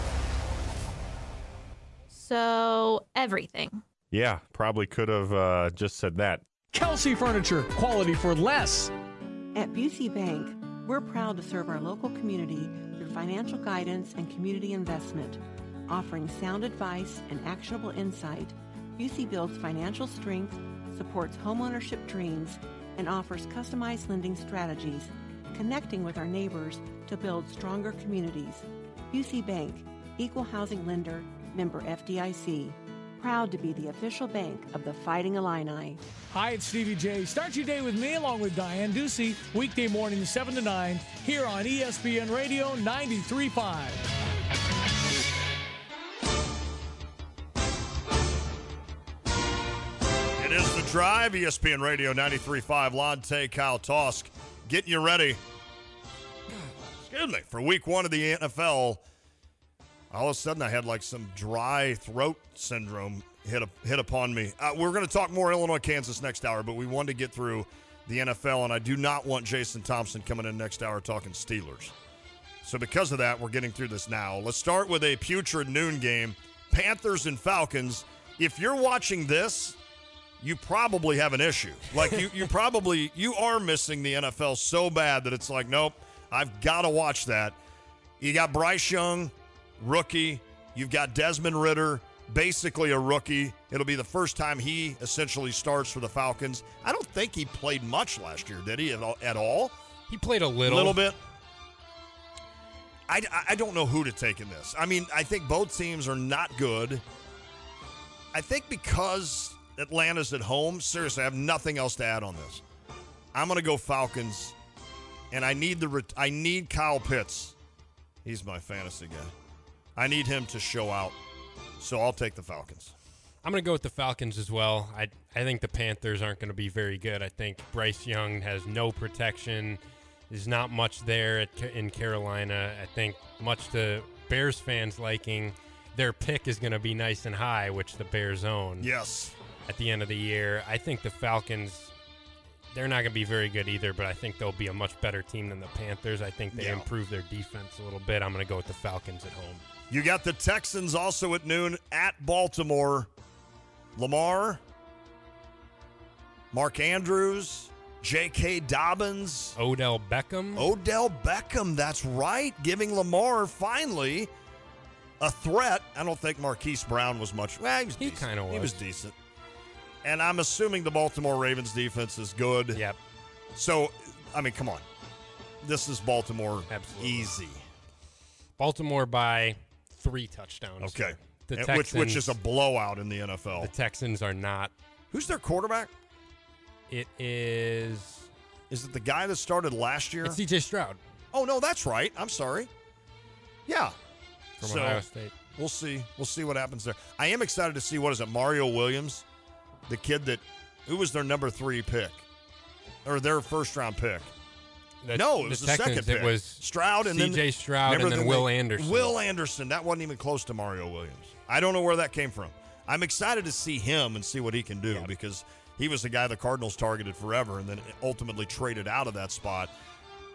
So, everything. Yeah, probably could have uh, just said that. Kelsey Furniture, quality for less. At Busey Bank, we're proud to serve our local community through financial guidance and community investment. Offering sound advice and actionable insight, Busey builds financial strength, supports homeownership dreams, and offers customized lending strategies, connecting with our neighbors to build stronger communities. Busey Bank, equal housing lender, member F D I C. Proud to be the official bank of the Fighting Illini. Hi, it's Stevie J. Start your day with me along with Diane Ducey, weekday mornings seven to nine, here on E S P N Radio ninety-three point five. It is The Drive, E S P N Radio ninety-three point five. Lonte, Kyle Tosk, getting you ready, excuse me, for week one of the N F L. All of a sudden, I had like some dry throat syndrome hit hit upon me. Uh, we're going to talk more Illinois, Kansas next hour, but we wanted to get through the N F L, and I do not want Jason Thompson coming in next hour talking Steelers. So because of that, we're getting through this now. Let's start with a putrid noon game, Panthers and Falcons. If you're watching this, you probably have an issue. Like you, you probably you are missing the N F L so bad that it's like, nope, I've got to watch that. You got Bryce Young, rookie. You've got Desmond Ridder, basically a rookie. It'll be the first time he essentially starts for the Falcons. I don't think he played much last year, did he, at all? At all? He played a little. A little bit. I, I don't know who to take in this. I mean, I think both teams are not good. I think because Atlanta's at home, seriously, I have nothing else to add on this. I'm going to go Falcons, and I need the I need Kyle Pitts. He's my fantasy guy. I need him to show out, so I'll take the Falcons. I'm going to go with the Falcons as well. I I think the Panthers aren't going to be very good. I think Bryce Young has no protection. There's not much there at, in Carolina. I think much to Bears fans' liking, their pick is going to be nice and high, which the Bears own. Yes. At the end of the year, I think the Falcons, they're not going to be very good either, but I think they'll be a much better team than the Panthers. I think they Yeah. improve their defense a little bit. I'm going to go with the Falcons at home. You got the Texans also at noon at Baltimore. Lamar, Mark Andrews, J K. Dobbins. Odell Beckham. Odell Beckham, that's right. Giving Lamar finally a threat. I don't think Marquise Brown was much. Well, he was He decent. kind of was. He was decent. And I'm assuming the Baltimore Ravens defense is good. Yep. So, I mean, come on. This is Baltimore Absolutely. easy. Baltimore by three touchdowns. Okay. The And Texans, which, which is a blowout in the N F L. The Texans are not. Who's their quarterback? It is. Is it the guy that started last year? It's C J Stroud. Oh, no, that's right. I'm sorry. Yeah. From So, Ohio State. We'll see. We'll see what happens there. I am excited to see, what is it, Mario Williams, the kid that, who was their number three pick? Or their first round pick? The- no, it was the the, Texans, second pick. it was Stroud and C J then Stroud and remember then the- Will Anderson. Will Anderson. That wasn't even close to Mario Williams. I don't know where that came from. I'm excited to see him and see what he can do Yeah. because he was the guy the Cardinals targeted forever and then ultimately traded out of that spot.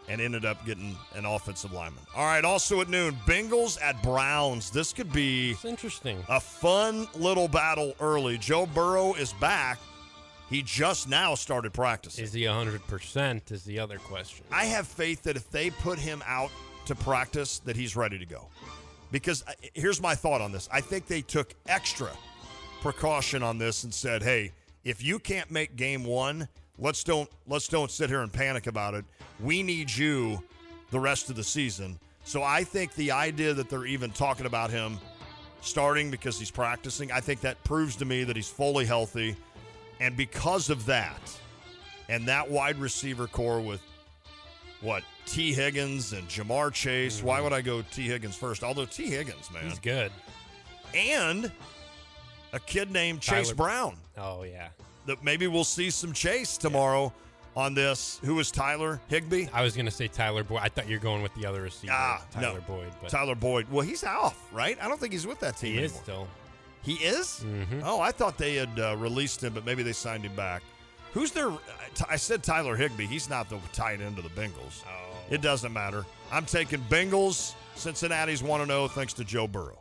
and ended up getting an offensive lineman. All right, also at noon, Bengals at Browns. This could be it's interesting. A fun little battle early. Joe Burrow is back. He just now started practicing. Is he one hundred percent is the other question. I have faith that if they put him out to practice, that he's ready to go. Because here's my thought on this. I think they took extra precaution on this and said, hey, if you can't make game one, let's don't let's don't sit here and panic about it. We need you the rest of the season. So I think the idea that they're even talking about him starting because he's practicing, I think that proves to me that he's fully healthy. And because of that, and that wide receiver core with, what, T. Higgins and Jamar Chase. Mm-hmm. Why would I go T. Higgins first? Although T. Higgins, man. He's good. And a kid named Chase Tyler. Brown. Oh, yeah. That maybe we'll see some Chase tomorrow yeah. on this. Who is Tyler Higbee? I was going to say Tyler Boyd. I thought you were going with the other receiver, ah, Tyler no. Boyd. But Tyler Boyd. Well, he's off, right? I don't think he's with that team He anymore. is still. He is? Mm-hmm. Oh, I thought they had uh, released him, but maybe they signed him back. Who's their – I said Tyler Higbee. He's not the tight end of the Bengals. Oh. It doesn't matter. I'm taking Bengals. Cincinnati's one and oh thanks to Joe Burrow.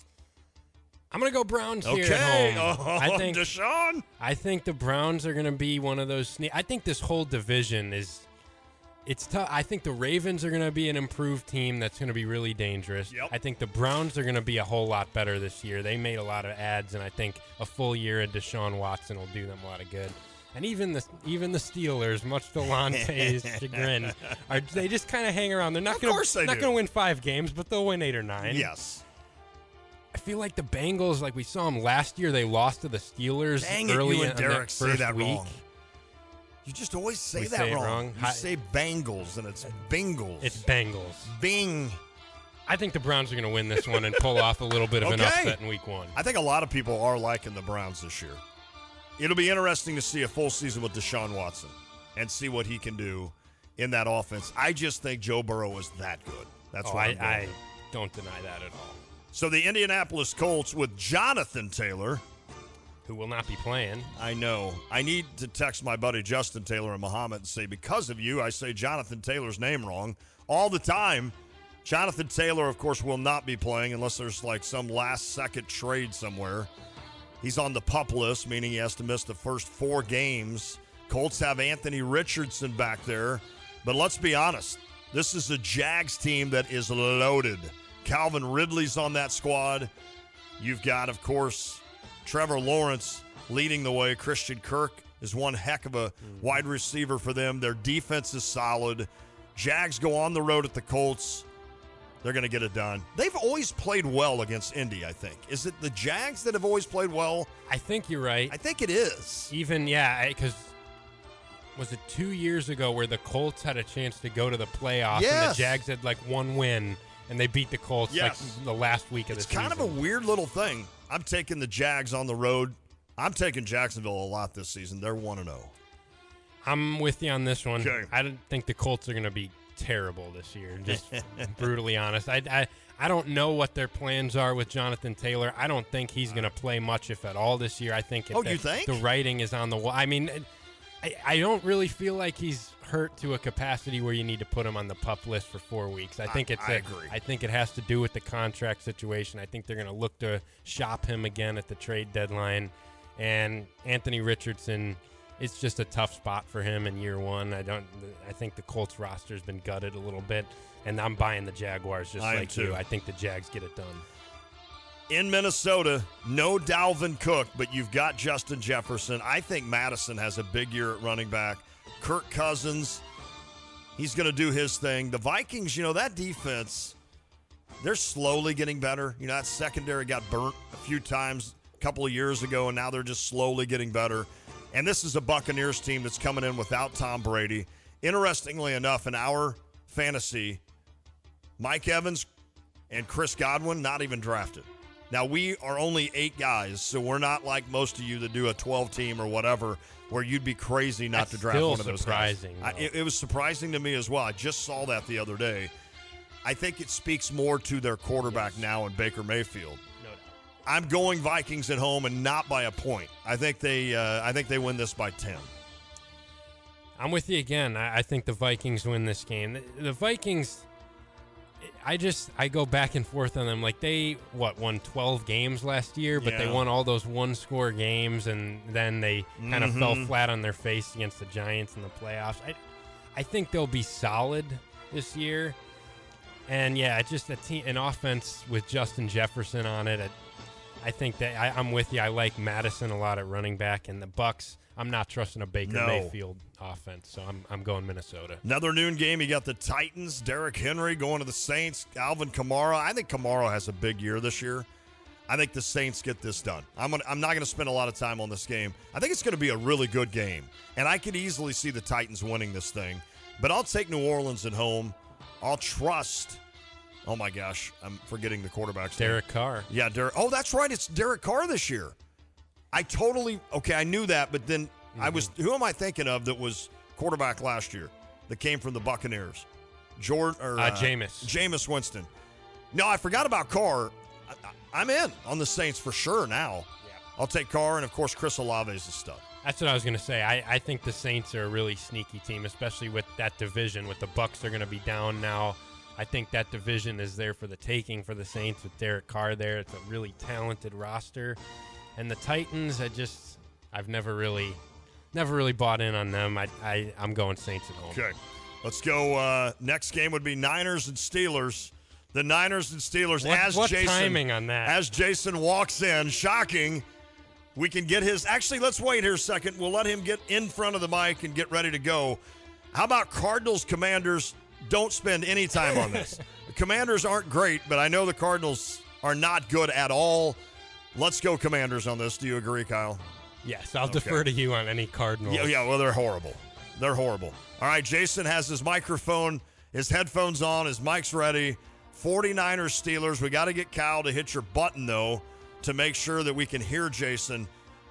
I'm going to go Browns here okay. at home. Oh, I think, Deshaun. I think the Browns are going to be one of those sne- – I think this whole division is – it's tough. I think the Ravens are going to be an improved team that's going to be really dangerous. Yep. I think the Browns are going to be a whole lot better this year. They made a lot of ads, and I think a full year of Deshaun Watson will do them a lot of good. And even the even the Steelers, much to Lante's chagrin, are they just kind of hang around. They're not going to not going to win five games, but they'll win eight or nine. Yes. I feel like the Bengals, like we saw them last year, they lost to the Steelers Dang early it, you in and that Derek first say that week. wrong. You just always say We that say it wrong. wrong. You Hi- say Bengals, and it's Bengals. It's Bengals. Bing. I think the Browns are going to win this one and pull off a little bit of an Okay. upset in week one. I think a lot of people are liking the Browns this year. It'll be interesting to see a full season with Deshaun Watson and see what he can do in that offense. I just think Joe Burrow is that good. That's oh, why I, I'm going. I don't deny that at all. So the Indianapolis Colts with Jonathan Taylor, who will not be playing. I know. I need to text my buddy Justin Taylor and Muhammad and say, because of you, I say Jonathan Taylor's name wrong all the time. Jonathan Taylor, of course, will not be playing unless there's like some last-second trade somewhere. He's on the PUP list, meaning he has to miss the first four games. Colts have Anthony Richardson back there. But let's be honest, this is a Jags team that is loaded. Calvin Ridley's on that squad. You've got, of course, Trevor Lawrence leading the way. Christian Kirk is one heck of a mm-hmm. wide receiver for them. Their defense is solid. Jags go on the road at the Colts. They're going to get it done. They've always played well against Indy, I think. Is it the Jags that have always played well? I think you're right. I think it is. Even, yeah, because was it two years ago where the Colts had a chance to go to the playoffs yes. and the Jags had like one win and they beat the Colts yes. like the last week of it's the season. It's kind of a weird little thing. I'm taking the Jags on the road. I'm taking Jacksonville a lot this season. They're one and oh. I'm with you on this one. Okay. I don't think the Colts are going to be terrible this year, just brutally honest. I, I I don't know what their plans are with Jonathan Taylor. I don't think he's going to play much, if at all, this year. I think if oh, the, you think? the writing is on the wall. I mean, I, I don't really feel like he's hurt to a capacity where you need to put him on the PUP list for four weeks. I think I, it's I a, agree. I think it has to do with the contract situation. I think they're going to look to shop him again at the trade deadline. And Anthony Richardson, it's just a tough spot for him in year one. I don't. I think the Colts roster's been gutted a little bit, and I'm buying the Jaguars just I am like too. you. I think the Jags get it done. In Minnesota, no Dalvin Cook, but you've got Justin Jefferson. I think Madison has a big year at running back. Kirk Cousins, he's going to do his thing. The Vikings, you know, that defense, they're slowly getting better. You know, that secondary got burnt a few times a couple of years ago, and now they're just slowly getting better. And this is a Buccaneers team that's coming in without Tom Brady. Interestingly enough, in our fantasy, Mike Evans and Chris Godwin not even drafted. Now, we are only eight guys, so we're not like most of you that do a twelve-team or whatever, where you'd be crazy not That's to draft still one of those surprising, guys. I, it, it was surprising to me as well. I just saw that the other day. I think it speaks more to their quarterback yes. now in Baker Mayfield. No doubt. I'm going Vikings at home and not by a point. I think they uh, I think they win this by ten. I'm with you again. I, I think the Vikings win this game. The, the Vikings, I just I go back and forth on them. Like they what won twelve games last year, but Yeah. they won all those one-score games, and then they kind of Mhm. fell flat on their face against the Giants in the playoffs. I I think they'll be solid this year. And yeah, just a team, an offense with Justin Jefferson on it. I, I think that I, I'm with you. I like Madison a lot at running back, and the Bucks. I'm not trusting a Baker No. Mayfield offense, so I'm I'm going Minnesota. Another noon game. You got the Titans, Derrick Henry going to the Saints, Alvin Kamara. I think Kamara has a big year this year. I think the Saints get this done. I'm gonna, I'm not going to spend a lot of time on this game. I think it's going to be a really good game, and I could easily see the Titans winning this thing. But I'll take New Orleans at home. I'll trust. Oh my gosh, I'm forgetting the quarterback's name. Derek Carr. Yeah, Derek. Oh, that's right. It's Derek Carr this year. I totally okay. I knew that, but then mm-hmm. I was. Who am I thinking of that was quarterback last year that came from the Buccaneers? Jordan or uh, uh, Jameis. Jameis Winston. No, I forgot about Carr. I, I'm in on the Saints for sure now. Yeah. I'll take Carr, and of course Chris Olave is the stud. That's what I was going to say. I, I think the Saints are a really sneaky team, especially with that division. With the Bucks, they're going to be down now. I think that division is there for the taking for the Saints with Derek Carr there. It's a really talented roster. And the Titans, I just, I've never really, never really bought in on them. I, I, I'm going Saints at home. Okay, let's go. Uh, next game would be Niners and Steelers. The Niners and Steelers. What, as what Jason, timing on that? As Jason walks in, shocking. We can get his. Actually, let's wait here a second. We'll let him get in front of the mic and get ready to go. How about Cardinals Commanders? Don't spend any time on this. The Commanders aren't great, but I know the Cardinals are not good at all. Let's go Commanders on this. Do you agree, Kyle? Yes, I'll Okay. defer to you on any Cardinals. Yeah, yeah, well, they're horrible. They're horrible. All right, Jason has his microphone, his headphones on, his mic's ready. forty-niners, Steelers. We got to get Kyle to hit your button, though, to make sure that we can hear Jason.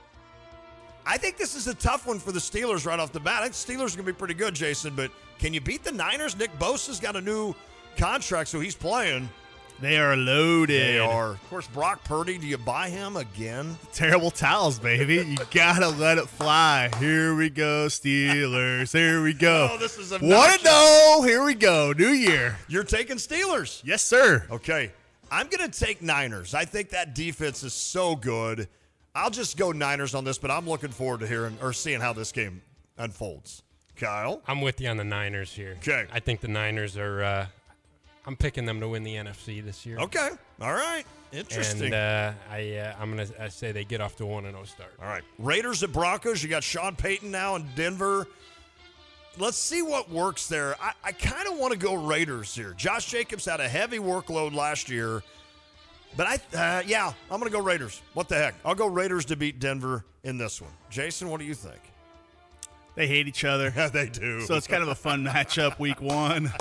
I think this is a tough one for the Steelers right off the bat. I think the Steelers are going to be pretty good, Jason, but can you beat the Niners? Nick Bosa's got a new contract, so he's playing. They are loaded. They are. Of course, Brock Purdy, do you buy him again? Terrible towels, baby. You gotta let it fly. Here we go, Steelers. Here we go. Oh, this is One obnoxious. and oh. Here we go. New year. You're taking Steelers. Yes, sir. Okay. I'm going to take Niners. I think that defense is so good. I'll just go Niners on this, but I'm looking forward to hearing or seeing how this game unfolds. Kyle? I'm with you on the Niners here. Okay. I think the Niners are, uh, I'm picking them to win the N F C this year. Okay. All right. Interesting. And uh, I, uh, I'm going to say they get off to a one and oh start. All right. Raiders at Broncos. You got Sean Payton now in Denver. Let's see what works there. I, I kind of want to go Raiders here. Josh Jacobs had a heavy workload last year. But, I, uh, yeah, I'm going to go Raiders. What the heck? I'll go Raiders to beat Denver in this one. Jason, what do you think? They hate each other. Yeah, they do. So it's kind of a fun matchup week one.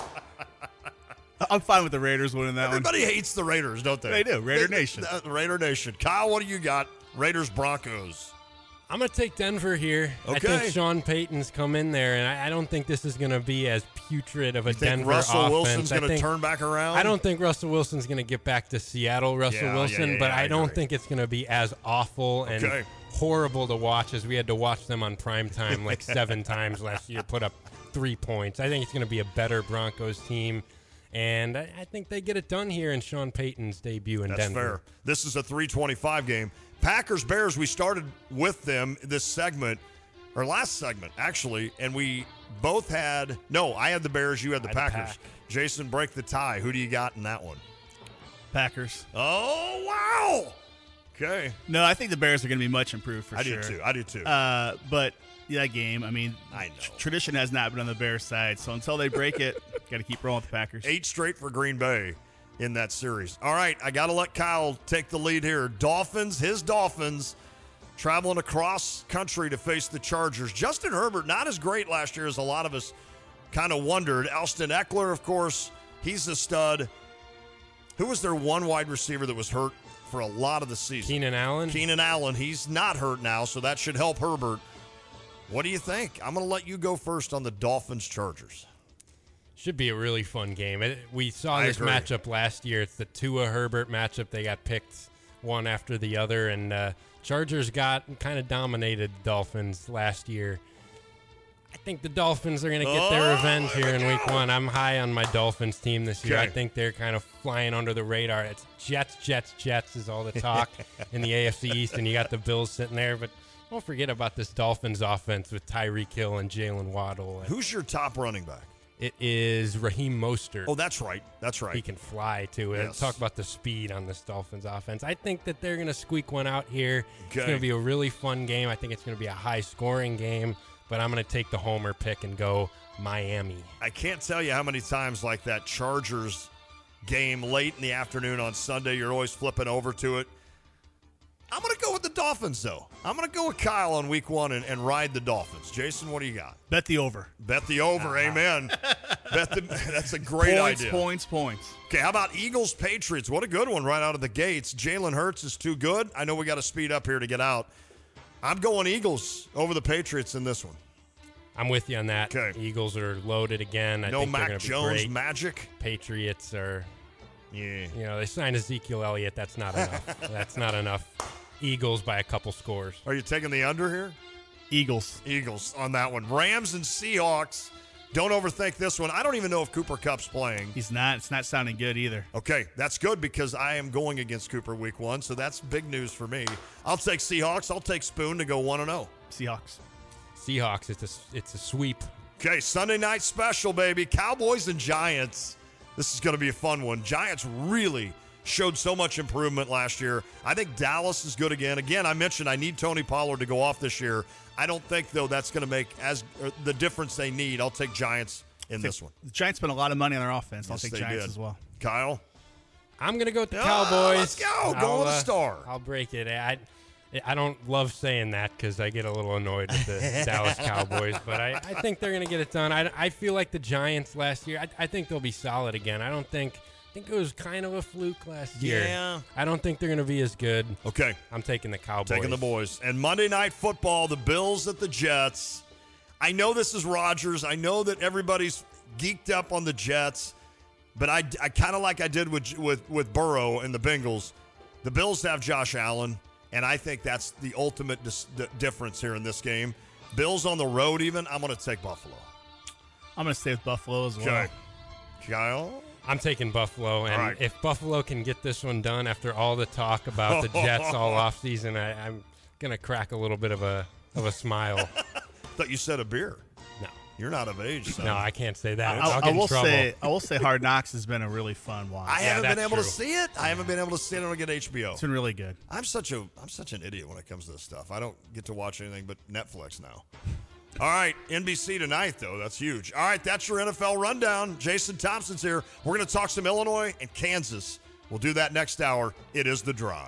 I'm fine with the Raiders winning that Everybody one. hates the Raiders, don't they? They do. Raider They- Nation. uh, Raider Nation. Kyle, what do you got? Raiders, Broncos. I'm going to take Denver here. I Okay. think Sean Payton's come in there, and I, I don't think this is going to be as putrid of a You think Denver Russell offense. Wilson's I going to think- turn back around? I don't think Russell Wilson's going to get back to Seattle Russell Yeah, yeah, Wilson, yeah, but yeah, I I don't agree. think it's going to be as awful and Okay. horrible to watch as we had to watch them on primetime like seven times last year, put up three points. I think it's going to be a better Broncos team, and I, I think they get it done here in Sean Payton's debut in That's Denver. fair. This is a three twenty-five game. Packers, Bears, we started with them this segment, or last segment, actually, and we both had, no, I had the Bears, you had the I had the Packers. Pack. Jason, break the tie. Who do you got in that one? Packers. Oh, wow. Okay. No, I think the Bears are going to be much improved for I sure. do too. I do too. Uh, but yeah, that game, I mean, I know. tr- tradition has not been on the Bears side. So until they break it, got to keep rolling with the Packers. Eight straight for Green Bay in that series. All right, I got to let Kyle take the lead here. Dolphins, his Dolphins, traveling across country to face the Chargers. Justin Herbert, not as great last year as a lot of us kind of wondered. Austin Eckler, of course, he's a stud. Who was their one wide receiver that was hurt for a lot of the season? Keenan Allen? Keenan Allen. He's not hurt now, so that should help Herbert. What do you think? I'm going to let you go first on the Dolphins-Chargers. Should be a really fun game. It, we saw I this agree. matchup last year. It's the Tua Herbert matchup. They got picked one after the other, and uh, Chargers got kind of dominated Dolphins last year. I think the Dolphins are going to get their Oh, revenge here in week one. I'm high on my Dolphins team this year. Okay. I think they're kind of flying under the radar. It's Jets, Jets, Jets is all the talk in the A F C East, and you got the Bills sitting there. But don't forget about this Dolphins offense with Tyreek Hill and Jalen Waddle. And Who's your top running back? it is Raheem Mostert. Oh, that's right. That's right. He can fly, too. Yes. Talk about the speed on this Dolphins offense. I think that they're going to squeak one out here. It's Okay. going to be a really fun game. I think it's going to be a high-scoring game, but I'm going to take the homer pick and go Miami. I can't tell you how many times like that Chargers game late in the afternoon on Sunday, you're always flipping over to it. I'm going to go with the Dolphins, though. I'm going to go with Kyle on week one and, and ride the Dolphins. Jason, what do you got? Bet the over. Bet the over, amen. Bet the, that's a great points, idea. Points, points, Okay, how about Eagles Patriots? What a good one right out of the gates. Jalen Hurts is too good. I know we got to speed up here to get out. I'm going Eagles over the Patriots in this one. I'm with you on that. Okay. Eagles are loaded again. I No think they're Mac gonna be Jones great. magic. Patriots are, yeah. You know, they signed Ezekiel Elliott. That's not enough. That's not enough. Eagles by a couple scores. Are you taking the under here? Eagles. Eagles on that one. Rams and Seahawks. Don't overthink this one. I don't even know if Cooper Kupp's playing. He's not. It's not sounding good either. Okay, that's good because I am going against Cooper week one, so that's big news for me. I'll take Seahawks. I'll take Spoon to go one and oh. Seahawks. Seahawks, it's a, it's a sweep. Okay, Sunday night special, baby. Cowboys and Giants. This is going to be a fun one. Giants really showed so much improvement last year. I think Dallas is good again. Again, I mentioned I need Tony Pollard to go off this year. I don't think, though, that's going to make as or the difference they need. I'll take Giants in this one. The Giants spent a lot of money on their offense. I'll Yes, take they Giants did. as well. Kyle? I'm going to go with the Ah, Cowboys. let's go. Go I'll, with a uh, star. I'll break it. I, I don't love saying that because I get a little annoyed with the Dallas Cowboys, but I, I think they're going to get it done. I, I feel like the Giants last year, I, I think they'll be solid again. I don't think I think it was kind of a fluke last year. Yeah. I don't think they're going to be as good. Okay. I'm taking the Cowboys. Taking the boys. And Monday Night Football, the Bills at the Jets. I know this is Rodgers. I know that everybody's geeked up on the Jets, but I, I kind of like I did with, with, with Burrow and the Bengals. The Bills have Josh Allen, and I think that's the ultimate dis- the difference here in this game. Bills on the road even, I'm going to take Buffalo. I'm going to stay with Buffalo as well. Okay. Kyle? I'm taking Buffalo, and All right. if Buffalo can get this one done after all the talk about the Jets all offseason, I, I'm going to crack a little bit of a of a smile. Thought you said a beer. No. You're not of age, son. No, I can't say that. I'll, I'll I get in will trouble. say, I will say, Hard Knocks has been a really fun watch. I Yeah, haven't been that's able to true. see it. I haven't been able to see it on get H B O. It's been really good. I'm such a I'm such an idiot when it comes to this stuff. I don't get to watch anything but Netflix now. All right, N B C tonight, though. That's huge. All right, that's your N F L rundown. Jason Thompson's here. We're going to talk some Illinois and Kansas. We'll do that next hour. It is The Drive.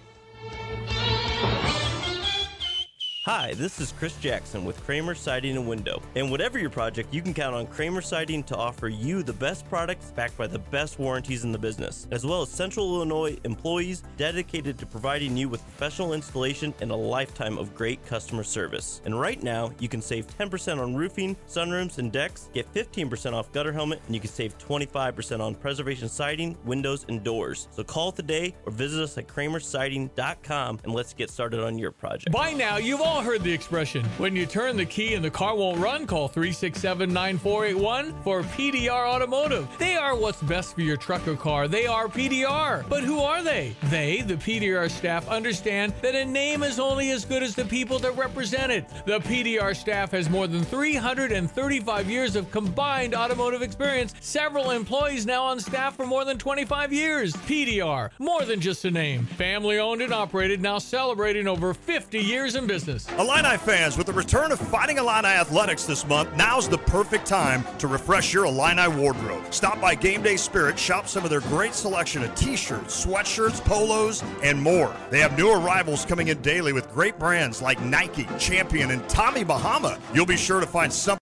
Hi, this is Chris Jackson with Kramer Siding and Window. And whatever your project, you can count on Kramer Siding to offer you the best products backed by the best warranties in the business, as well as Central Illinois employees dedicated to providing you with professional installation and a lifetime of great customer service. And right now, you can save ten percent on roofing, sunrooms, and decks, get fifteen percent off gutter helmet, and you can save twenty-five percent on preservation siding, windows, and doors. So call today or visit us at kramer siding dot com and let's get started on your project. By now, you've all heard the expression, when you turn the key and the car won't run, call three six seven, nine four eight one for P D R Automotive. They are what's best for your truck or car. They are P D R. But who are they? They, the P D R staff, understand that a name is only as good as the people that represent it. The P D R staff has more than three hundred thirty-five years of combined automotive experience, several employees now on staff for more than twenty-five years. P D R, more than just a name. Family owned and operated, now celebrating over fifty years in business. Illini fans, with the return of Fighting Illini Athletics this month, now's the perfect time to refresh your Illini wardrobe. Stop by Game Day Spirit, shop some of their great selection of t-shirts, sweatshirts, polos, and more. They have new arrivals coming in daily with great brands like Nike, Champion, and Tommy Bahama. You'll be sure to find something